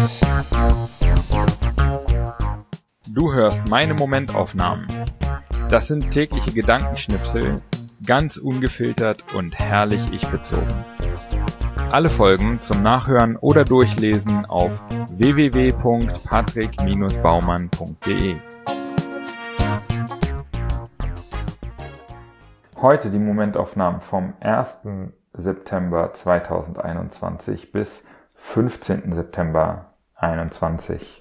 Du hörst meine Momentaufnahmen. Das sind tägliche Gedankenschnipsel, ganz ungefiltert und herrlich ich-bezogen. Alle Folgen zum Nachhören oder Durchlesen auf www.patrick-baumann.de. Heute die Momentaufnahmen vom 1. September 2021 bis 15. September 2021.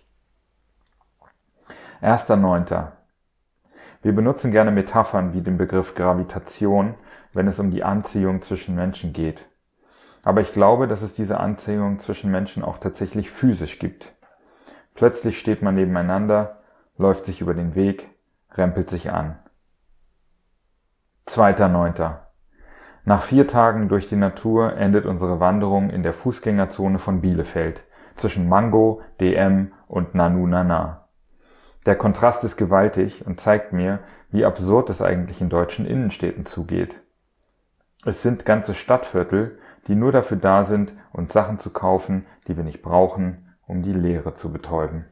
1.9. Wir benutzen gerne Metaphern wie den Begriff Gravitation, wenn es um die Anziehung zwischen Menschen geht. Aber ich glaube, dass es diese Anziehung zwischen Menschen auch tatsächlich physisch gibt. Plötzlich steht man nebeneinander, läuft sich über den Weg, rempelt sich an. 2.9. Nach 4 Tagen durch die Natur endet unsere Wanderung in der Fußgängerzone von Bielefeld, zwischen Mango, DM und Nanu Nana. Der Kontrast ist gewaltig und zeigt mir, wie absurd es eigentlich in deutschen Innenstädten zugeht. Es sind ganze Stadtviertel, die nur dafür da sind, uns Sachen zu kaufen, die wir nicht brauchen, um die Leere zu betäuben.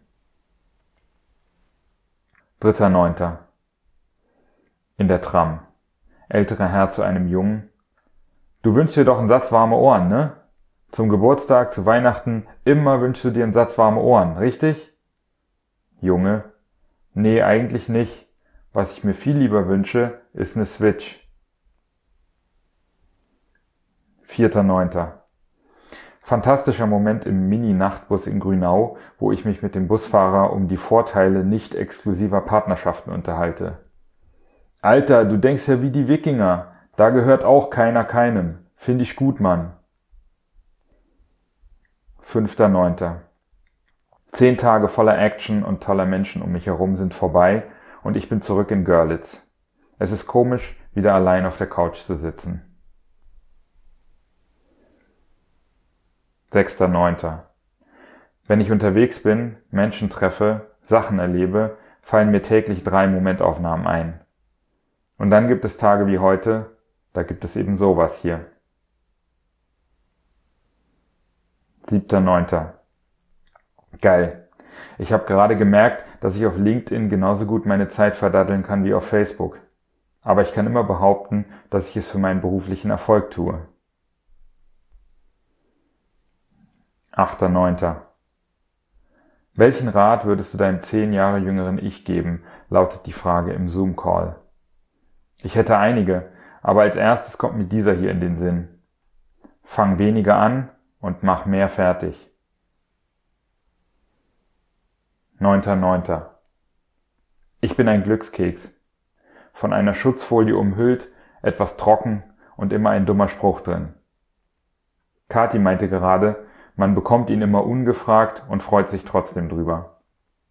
3.9. In der Tram. Älterer Herr zu einem Jungen. Du wünschst dir doch einen Satz warme Ohren, ne? Zum Geburtstag, zu Weihnachten, immer wünschst du dir einen Satz warme Ohren, richtig? Junge. Nee, eigentlich nicht. Was ich mir viel lieber wünsche, ist eine Switch. 4.9. Fantastischer Moment im Mini-Nachtbus in Grünau, wo ich mich mit dem Busfahrer um die Vorteile nicht exklusiver Partnerschaften unterhalte. Alter, du denkst ja wie die Wikinger. Da gehört auch keiner keinem. Find ich gut, Mann. 5.9. 10 Tage voller Action und toller Menschen um mich herum sind vorbei und ich bin zurück in Görlitz. Es ist komisch, wieder allein auf der Couch zu sitzen. 6.9. Wenn ich unterwegs bin, Menschen treffe, Sachen erlebe, fallen mir täglich 3 Momentaufnahmen ein. Und dann gibt es Tage wie heute, da gibt es eben sowas hier. 7.9. Geil. Ich habe gerade gemerkt, dass ich auf LinkedIn genauso gut meine Zeit verdaddeln kann wie auf Facebook. Aber ich kann immer behaupten, dass ich es für meinen beruflichen Erfolg tue. 8.9. Welchen Rat würdest du deinem 10 Jahre jüngeren Ich geben, lautet die Frage im Zoom-Call. Ich hätte einige, aber als erstes kommt mir dieser hier in den Sinn. Fang weniger an und mach mehr fertig. 9.9. Ich bin ein Glückskeks. Von einer Schutzfolie umhüllt, etwas trocken und immer ein dummer Spruch drin. Kathi meinte gerade, man bekommt ihn immer ungefragt und freut sich trotzdem drüber.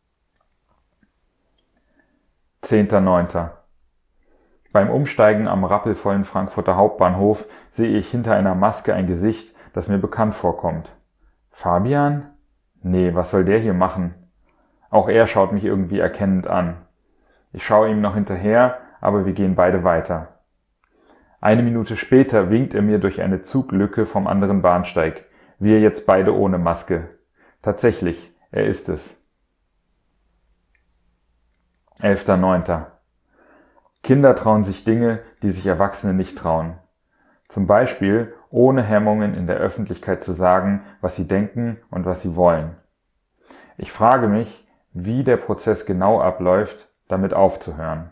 10.9. Beim Umsteigen am rappelvollen Frankfurter Hauptbahnhof sehe ich hinter einer Maske ein Gesicht, das mir bekannt vorkommt. Fabian? Nee, was soll der hier machen? Auch er schaut mich irgendwie erkennend an. Ich schaue ihm noch hinterher, aber wir gehen beide weiter. 1 Minute später winkt er mir durch eine Zuglücke vom anderen Bahnsteig. Wir jetzt beide ohne Maske. Tatsächlich, er ist es. 11.9. Kinder trauen sich Dinge, die sich Erwachsene nicht trauen. Zum Beispiel ohne Hemmungen in der Öffentlichkeit zu sagen, was sie denken und was sie wollen. Ich frage mich, wie der Prozess genau abläuft, damit aufzuhören.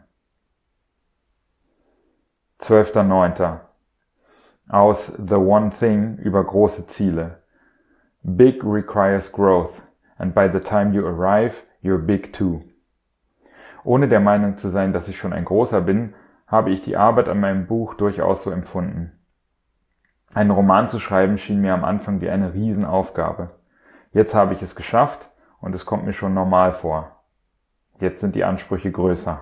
12.9. Aus The One Thing über große Ziele. Big requires growth, and by the time you arrive, you're big too. Ohne der Meinung zu sein, dass ich schon ein Großer bin, habe ich die Arbeit an meinem Buch durchaus so empfunden. Einen Roman zu schreiben schien mir am Anfang wie eine Riesenaufgabe. Jetzt habe ich es geschafft und es kommt mir schon normal vor. Jetzt sind die Ansprüche größer.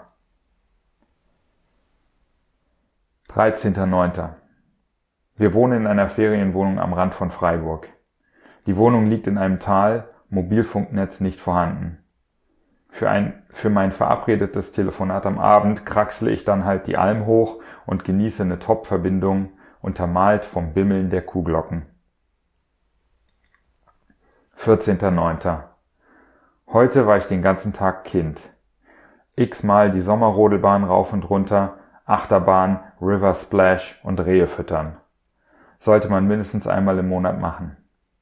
13.9. Wir wohnen in einer Ferienwohnung am Rand von Freiburg. Die Wohnung liegt in einem Tal, Mobilfunknetz nicht vorhanden. Für mein verabredetes Telefonat am Abend kraxle ich dann halt die Alm hoch und genieße eine Top-Verbindung, untermalt vom Bimmeln der Kuhglocken. 14.09. Heute war ich den ganzen Tag Kind. X-mal die Sommerrodelbahn rauf und runter, Achterbahn, River Splash und Rehe füttern. Sollte man mindestens einmal im Monat machen.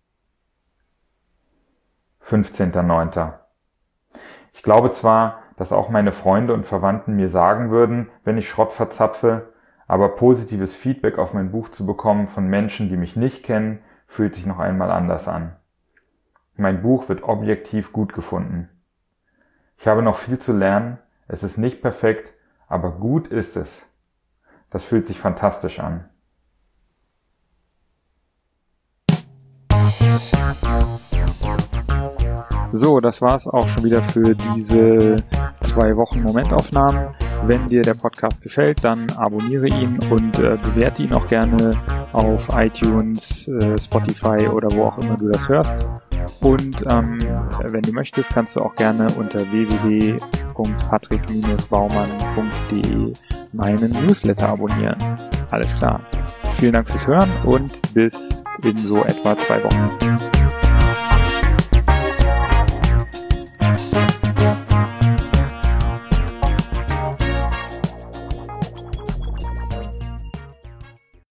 15.09. Ich glaube zwar, dass auch meine Freunde und Verwandten mir sagen würden, wenn ich Schrott verzapfe, aber positives Feedback auf mein Buch zu bekommen von Menschen, die mich nicht kennen, fühlt sich noch einmal anders an. Mein Buch wird objektiv gut gefunden. Ich habe noch viel zu lernen, es ist nicht perfekt, aber gut ist es. Das fühlt sich fantastisch an. So, das war's auch schon wieder für diese 2 Wochen Momentaufnahmen. Wenn dir der Podcast gefällt, dann abonniere ihn und bewerte ihn auch gerne auf iTunes, Spotify oder wo auch immer du das hörst. Und wenn du möchtest, kannst du auch gerne unter www.patrick-baumann.de meinen Newsletter abonnieren. Alles klar. Vielen Dank fürs Hören und bis in so etwa 2 Wochen.